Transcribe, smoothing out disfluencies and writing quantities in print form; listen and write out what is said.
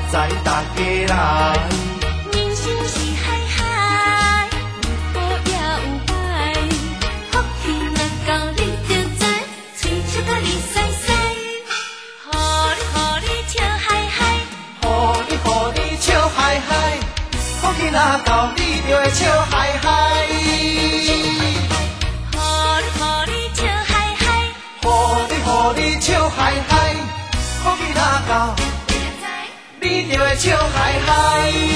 知大家来。 人生是海海，有好也有歹，福气若到你就知，嘴笑甲你使使，予你笑嗨嗨， 予你笑嗨嗨，福气若到你就会笑嗨嗨。 予你笑嗨嗨， 予你笑嗨嗨，福气若到你就会笑嗨嗨。